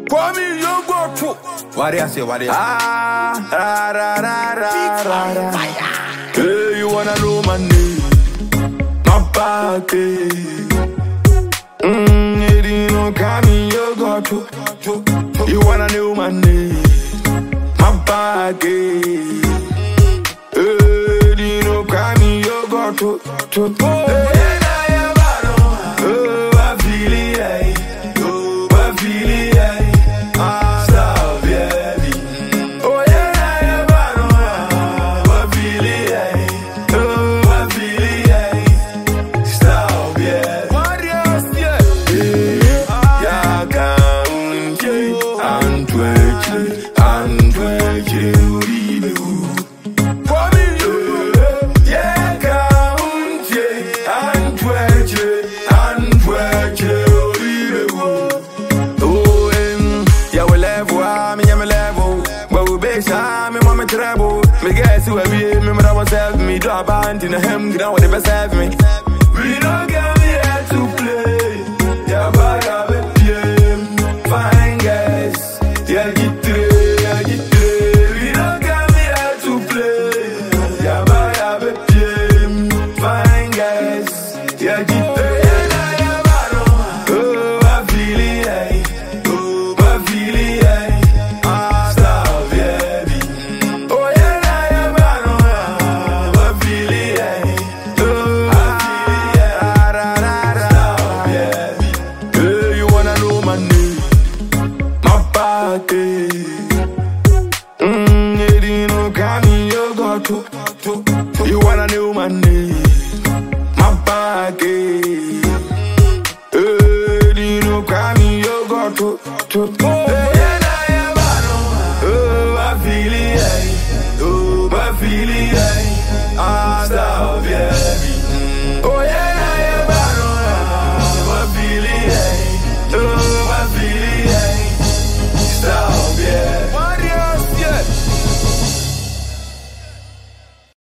Pour me, you go to. What do you say? What do you say? Hey, you wanna know my name? My party. You don't come in, you go to. You wanna know my name? My party. Hey, you don't come in, you go to. Me guess who I be, me mother was help me. Do a band in a hem, get down with the best help me. We don't get me here to play. Yeah, but I bet you fine guys. Yeah, get through. We don't get me here to play. Yeah, but I bet you fine guys. Yeah, get through. You wanna know my name? My baggy. You know, come you go to.